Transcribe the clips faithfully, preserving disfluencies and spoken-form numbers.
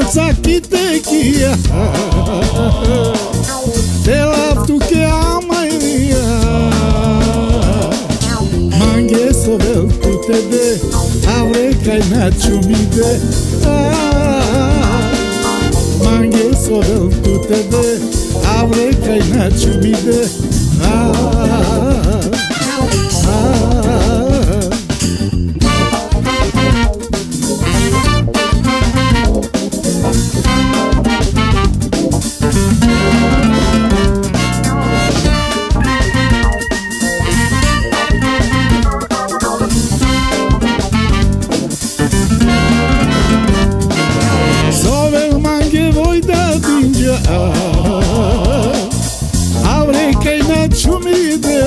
danza que te guia, ela tu que ama iria. Mange sovel tu te de, avrei cai na ciumide. Mange sovel tu te de, avrei cai na ciumide. Ah, ah. Avrei cai na ciumide.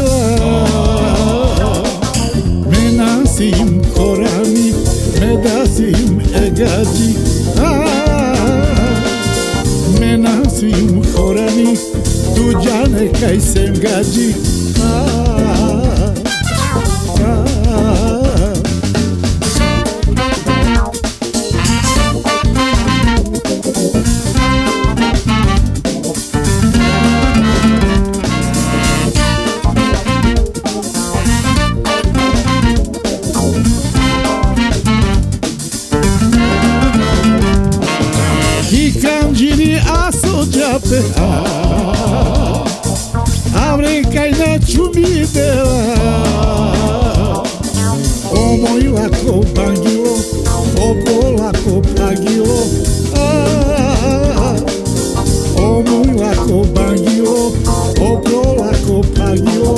Me nasim korani, me dasim egadi. Me nasim korani, tu jane cai sem gadi. Giri aso jape, avrei cai na ciumide. Omo ilako bangilo, opolako pagilo. Omo ilako bangilo, opolako pagilo.